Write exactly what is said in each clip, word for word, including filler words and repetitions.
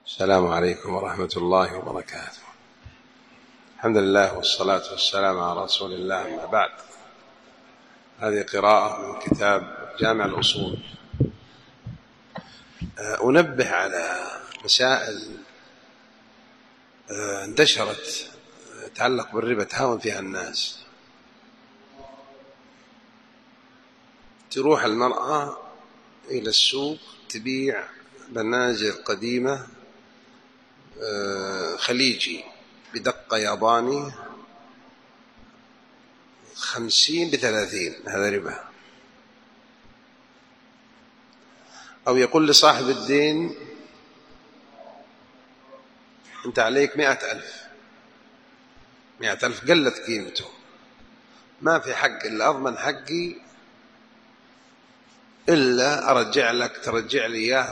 السلام عليكم ورحمة الله وبركاته. الحمد لله والصلاة والسلام على رسول الله، أما بعد. هذه قراءة من كتاب جامع الأصول. أنبه على مسائل انتشرت تتعلق بالربا تهاون فيها الناس. تروح المرأة إلى السوق تبيع بناجر قديمة خليجي بدقة ياباني خمسين بثلاثين، هذا ربا. أو يقول لصاحب الدين أنت عليك مئة ألف، مئة ألف قلت قيمته، ما في حق إلا أضمن حقي إلا أرجع لك ترجع لي إياه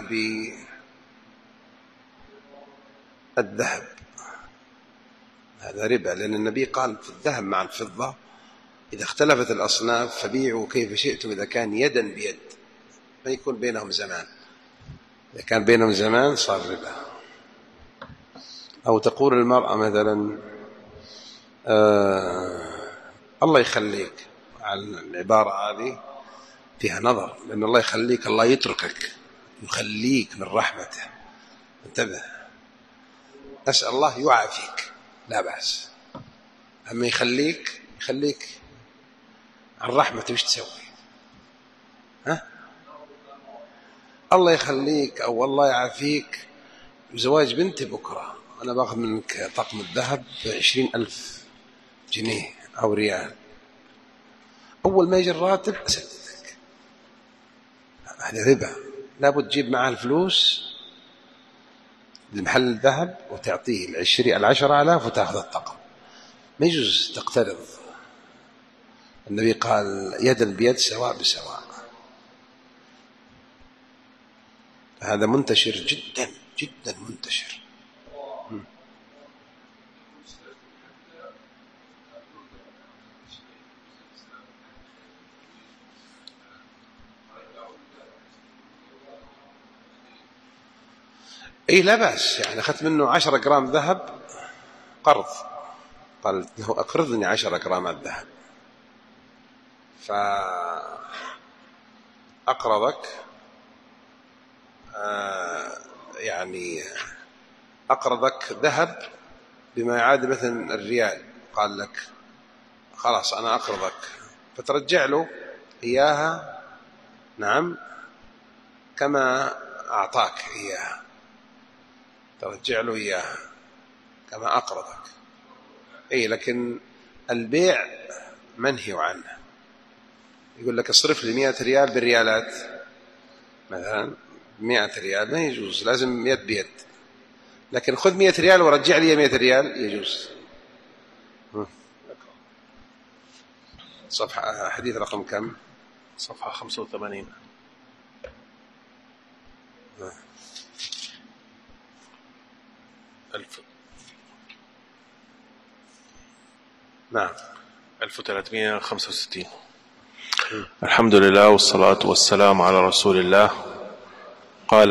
بالذهب. هذا ربا، لأن النبي قال في الذهب مع الفضة إذا اختلفت الأصناف فبيعوا كيف شئتم إذا كان يدا بيد، ما يكون بينهم زمان. إذا كان بينهم زمان صار ربا. أو تقول المرأة مثلا آه الله يخليك، على العبارة هذه فيها نظر، لأن الله يخليك الله يتركك، يخليك من رحمته. انتبه، أسأل الله يعافيك لا بأس، أما يخليك يخليك عن رحمته وش تسوي؟ ها؟ الله يخليك أو الله يعافيك زواج بنتي بكرة، أنا باخذ منك طقم الذهب بعشرين ألف جنيه أو ريال، أول ما يجي الراتب أسددك. هذا ربا، لابد تجيب معاه الفلوس لمحل الذهب وتعطيه العشرين العشرة آلاف وتأخذ الطقم. ما يجوز تقترض. النبي قال يدا بيد سواء بسواء. هذا منتشر جدا جدا منتشر. اي لا بأس، يعني أخذت منه عشرة جرام ذهب قرض، قال له أقرضني عشرة جرام الذهب، فأقرضك آه يعني أقرضك ذهب بما يعادل مثلا الريال، قال لك خلاص أنا أقرضك، فترجع له إياها نعم كما أعطاك إياها، ترجع له إياها كما أقرضك. أي لكن البيع منهي عنه. يقول لك اصرف لي مئة ريال بالريالات مثلا، مئة ريال ما يجوز، لازم يد بيد. لكن خذ مئة ريال ورجع لي مئة ريال يجوز. صفحة حديث رقم كم؟ صفحة خمسة وثمانين. ألف نعم ألف وثلاثمائة وخمسة وستين. الحمد لله والصلاة والسلام على رسول الله. قال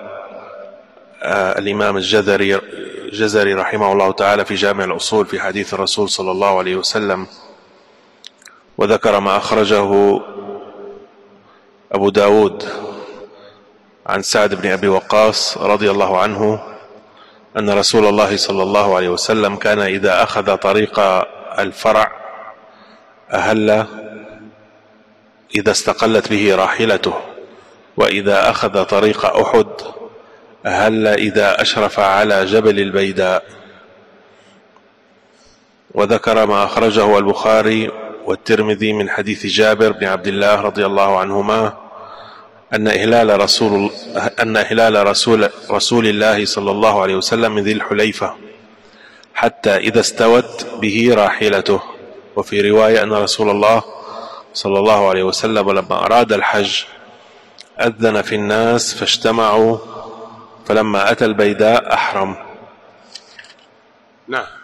آه الإمام الجزري الجزري رحمه الله تعالى في جامع الأصول في حديث الرسول صلى الله عليه وسلم، وذكر ما أخرجه أبو داود عن سعد بن أبي وقاص رضي الله عنه أن رسول الله صلى الله عليه وسلم كان إذا أخذ طريق الفرع أهل إذا استقلت به راحلته، وإذا أخذ طريق أحد أهل إذا أشرف على جبل البيداء. وذكر ما أخرجه البخاري والترمذي من حديث جابر بن عبد الله رضي الله عنهما أن إهلال رسول أن إهلال رسول رسول الله صلى الله عليه وسلم من ذي الحليفة حتى إذا استوت به راحلته. وفي رواية أن رسول الله صلى الله عليه وسلم لما أراد الحج أذن في الناس فاجتمعوا، فلما أتى البيداء أحرم. نعم،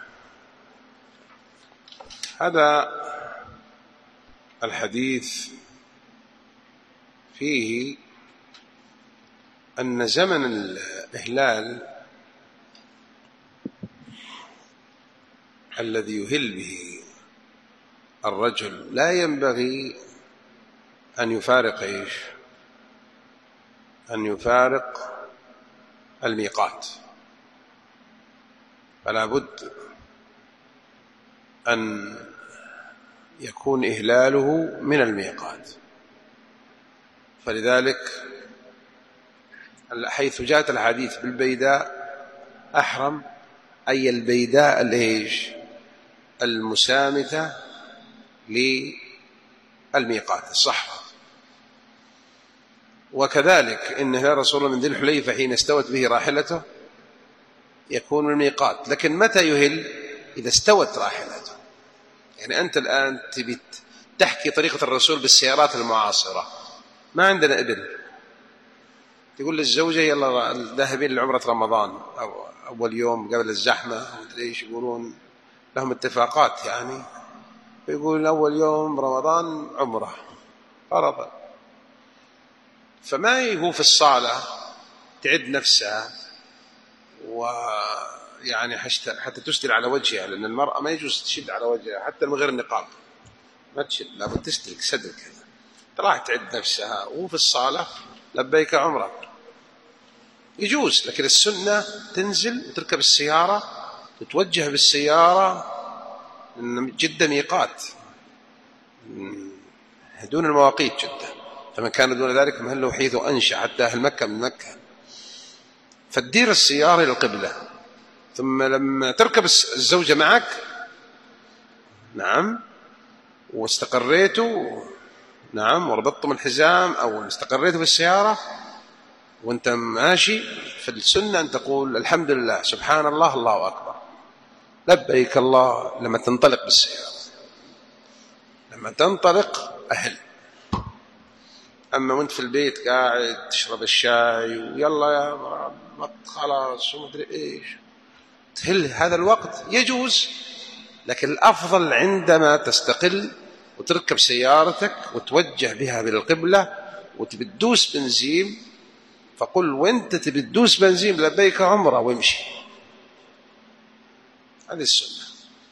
هذا الحديث فيه أن زمن الإهلال الذي يهل به الرجل لا ينبغي أن يفارق إيش؟ أن يفارق الميقات، فلا بد أن يكون إهلاله من الميقات. فلذلك حيث جاءت الحديث بالبيداء أحرم، أي البيداء الإيش؟ المسامثة للميقات الصحراء. وكذلك إن هلال رسول الله من ذي الحليفة حين استوت به راحلته يكون من الميقات، لكن متى يهل؟ إذا استوت راحلته. يعني أنت الآن تبي تحكي طريقة الرسول بالسيارات المعاصرة، ما عندنا إبل، تقول للزوجة يلا ذاهبين لعمرة رمضان أو أول يوم قبل الزحمة، ايش يقولون لهم اتفاقات يعني، يقولون أول يوم رمضان عمرة فرضا، فما هو في الصالة تعد نفسها ويعني حتى تسدل على وجهها، لأن المرأة ما يجوز تشد على وجهها حتى من غير النقاب، ما تشد، لابد تستلك سدل كذا، راح تعد نفسها وفي الصالة لبيك عمرة يجوز. لكن السنة تنزل وتركب السيارة تتوجه بالسيارة جدة ميقات دون المواقيت جدة، فمن كان دون ذلك مهله حيث أنشأ حتى أهل مكة من مكة، فتدير السيارة إلى القبلة. ثم لما تركب الزوجة معك نعم واستقريتوا نعم وربطتم الحزام أو استقريتوا في السيارة وانت ماشي، في السنة أن تقول الحمد لله سبحان الله الله أكبر لبيك الله لما تنطلق بالسيارة، لما تنطلق أهل. أما وانت في البيت قاعد تشرب الشاي ويلا يا مرة خلاص ومدري إيش تهل هذا الوقت يجوز، لكن الأفضل عندما تستقل وتركب سيارتك وتوجه بها بالقبلة وتبدوس بنزين، فقل وانت تبدوس بنزين لبيك عمره وامشي. هذه السنة،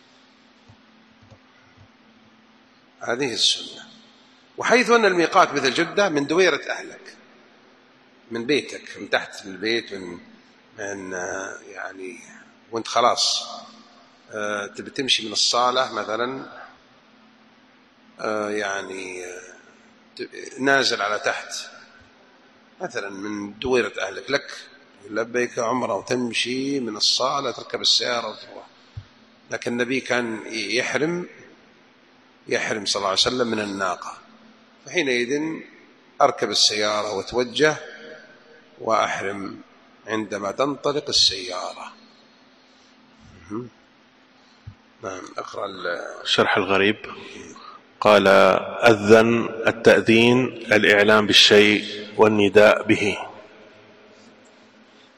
هذه السنة. وحيث أن الميقات مثل جدة من دويرة أهلك، من بيتك، من تحت البيت، من, من يعني وانت خلاص تبي تمشي من الصالة مثلا يعني نازل على تحت مثلا من دويرة أهلك لك لبيك عمره وتمشي من الصالة تركب السيارة وتروح. لكن النبي كان يحرم يحرم صلى الله عليه وسلم من الناقة، فحينئذ أركب السيارة وتوجه وأحرم عندما تنطلق السيارة. نعم. أقرأ شرح الغريب. قال: أذن التأذين الإعلام بالشيء والنداء به.